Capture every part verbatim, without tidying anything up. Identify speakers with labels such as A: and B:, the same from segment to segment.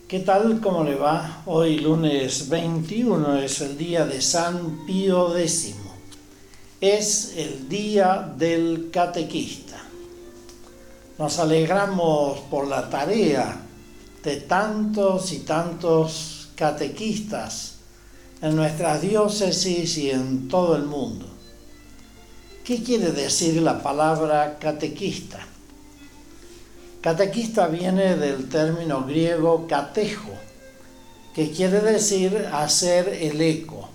A: ¿Qué tal? ¿Cómo le va? Hoy lunes veintiuno es el día de San Pío X. Es el día del catequista. Nos alegramos por la tarea de tantos y tantos catequistas en nuestras diócesis y en todo el mundo. ¿Qué quiere decir la palabra catequista? Catequista viene del término griego katejo, que quiere decir hacer el eco.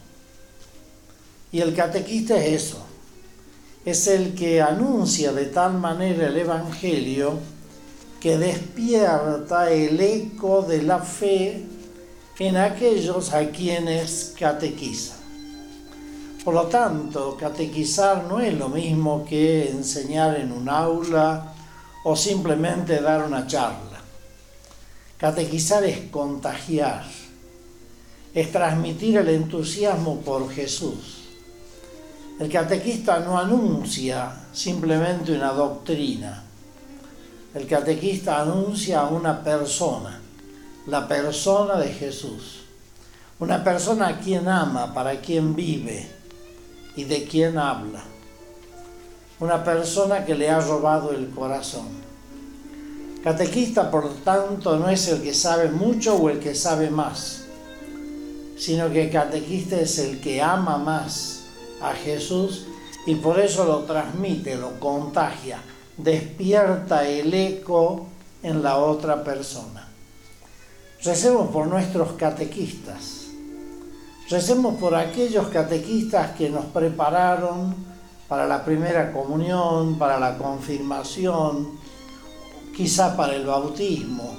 A: Y el catequista es eso, es el que anuncia de tal manera el Evangelio que despierta el eco de la fe en aquellos a quienes catequiza. Por lo tanto, catequizar no es lo mismo que enseñar en un aula o simplemente dar una charla. Catequizar es contagiar, es transmitir el entusiasmo por Jesús. El catequista no anuncia simplemente una doctrina. El catequista anuncia a una persona, la persona de Jesús. Una persona a quien ama, para quien vive y de quien habla. Una persona que le ha robado el corazón. Catequista, por lo tanto, no es el que sabe mucho o el que sabe más, sino que catequista es el que ama más a Jesús y por eso lo transmite, lo contagia, despierta el eco en la otra persona. Recemos por nuestros catequistas. Recemos por aquellos catequistas que nos prepararon para la primera comunión, para la confirmación, quizá para el bautismo.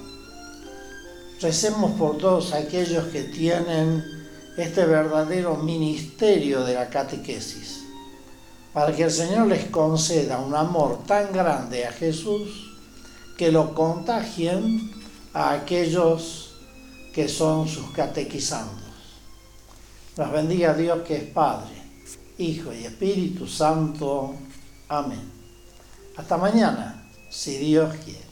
A: Recemos por todos aquellos que tienen este verdadero ministerio de la catequesis, para que el Señor les conceda un amor tan grande a Jesús que lo contagien a aquellos que son sus catequizandos. Nos bendiga Dios, que es Padre, Hijo y Espíritu Santo. Amén. Hasta mañana, si Dios quiere.